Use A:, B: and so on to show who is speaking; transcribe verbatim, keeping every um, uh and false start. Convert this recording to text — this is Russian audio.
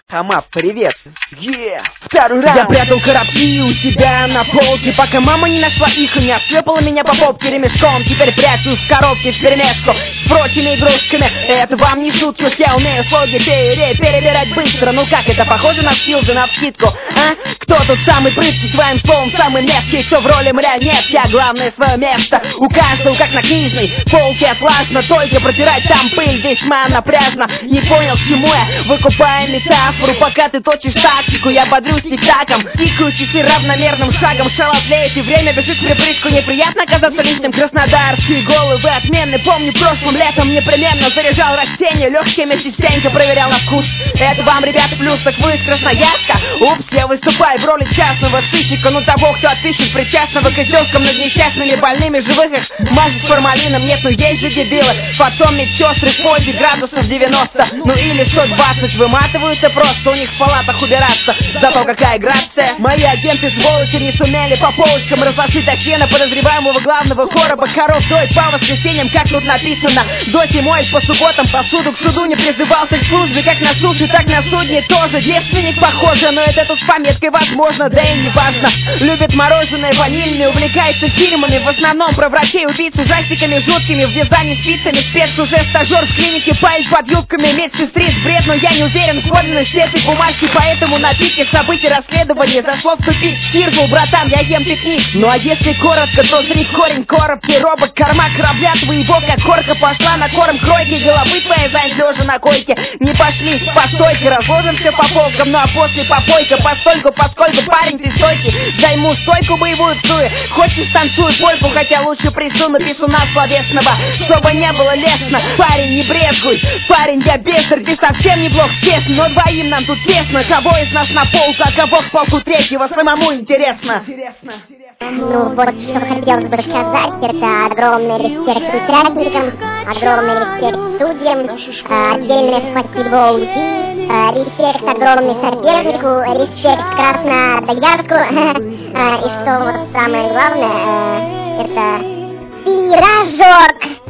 A: Хама, привет! Yeah! Второй раз!
B: Я прятал коробки у себя на полке, пока мама не нашла их и не отшлепала меня по попке ремешком. Теперь прячу в коробке вперемешку с прочими игрушками. Это вам не шутка, я умею слоги пере перебирать быстро. Ну как это, похоже на скилзы навскидку, а? Кто тут самый прыткий, своим словом самый мягкий? Кто в роли марионетки, а главное свое место у каждого, как на книжной полке. Отлажно только протирать там пыль весьма напряжно. Не понял, к чему я выкупаю метафору, пока ты точишь тактику. Я бодрюсь тик-таком, тикаю часы равномерным шагом. Шалотлеет и время бежит в припрыжку. Неприятно оказаться лишним. Краснодарские головы отменны. Помню, прошлым летом непременно заряжал растения легкими, частенько проверял на вкус. Это вам, ребята, плюс, так вы из Красноярска? Упс, я выступаю в роли частного сыщика. Ну того, кто отыщет причастного к издевкам над несчастными больными. Живых их мажет формалином, нет, ну есть же дебилы. Потом медсестры в позе градусов девяносто, ну или сто двадцать выматываются просто у них в палатах убираться. Зато какая грация. Мои агенты сволочи не сумели по полочкам разложить на подозреваемого главного короба. Коров доить по воскресеньям, как тут написано. Доки моет по субботам посуду, к суду не призывался к службе. Как на суше, так на судне тоже. Девственник, похоже, но это тут с пометкой возможно, да и не важно. Любит мороженое ванильное, увлекается фильмами, в основном про врачей, убийц, ужастиками жуткими. В вязании спицами спец уже стажер в клинике, палит под юбками медсестриц бред. Но я не уверен в подлинности этой бумажки, поэтому на пике событий расследования зашло вступить. Сирву, братан, я ем пикник. Ну а если коротко, то зри корень коробки, робок, корма корабля твоего, как корка пошла на корм кройки. Головы твоей занят лежа на койке. Не пошли по стойке, разложим все по полкам. Ну а после попойка, постольку, поскольку парень ты стойкий. Займу стойку боевую в суе. Хочешь, танцуй польку, хотя лучше прису напишу на словесного, чтобы не было лестно. Парень, не брезгуй, парень, я бездарь, ты совсем неплох, честно. Но двоим нам тут тесно, кого из нас на полку, а кого в полку третьего, самому интересно.
C: Ну вот, что хотелось бы сказать, это огромный респект участникам, огромный респект судьям, отдельное спасибо УЗИ, респект огромный сопернику, респект Краснодарску, и что вот самое главное, это пирожок!